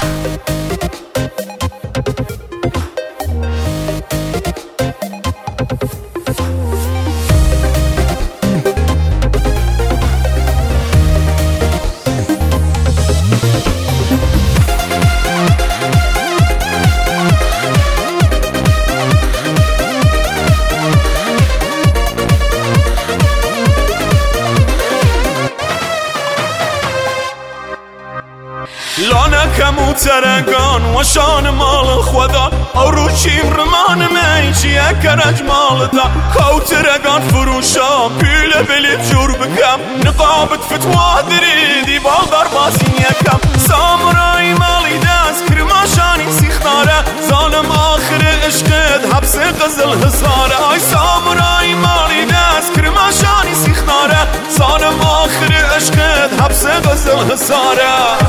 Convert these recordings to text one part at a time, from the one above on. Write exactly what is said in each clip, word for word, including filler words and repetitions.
لانکم و ترگان و شان مال خدا آروچیم رمان میچی اکرج مال دا کوترگان فروشا پیل بلیت جور بکم نقابت فتوا دریدی بالدار باسین یکم سامرای مالی دست کرماشانی سیختاره ظالم آخر عشقت حبس قزل حساره آی سامرای مالی دست کرماشانی سیختاره ظالم آخر عشقت حبس قزل حساره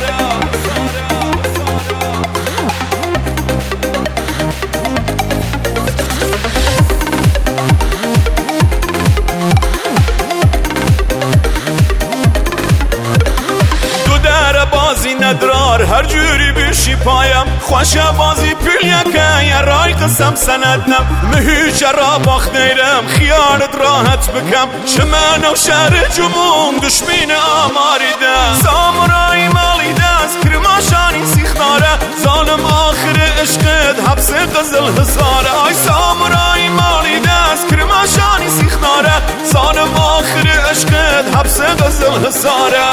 ندرار هر جوری بشی پایم خوش بازی پیل یکه یه رای قسم سندنم مهیچ را باخت نیرم خیانت راحت بکم شمن و شهر جموم دشمین آماریده سامرای مالی دست کرماشانی سیخناره ظالم آخر عشقت حبس قزل حساره آی سامرای مالی دست کرماشانی سیخناره ظالم آخر عشقت حبس قزل حساره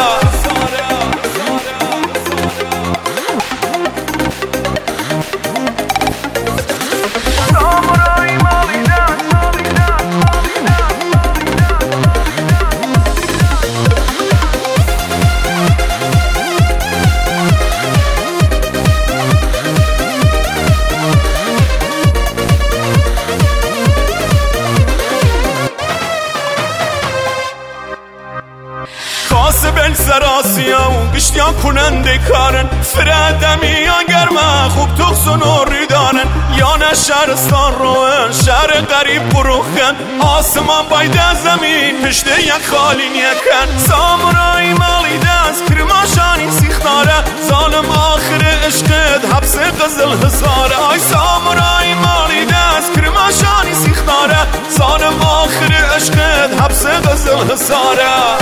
کاسب سراسیا و گشتیا کننده کارن فردمی اگر ما خوب تخصن و ریدانن یا نه شهرستان روان شهر غریب بروخن آسمان باید زمین پشت یک خالی نیکن سامرای مالی دست کرماشانی سیختاره ظالم آخر عشقت حبس قزل حساره آی سامرای مالی دست کرماشانی سیختاره ظالم آخر عشقت حبس قزل حساره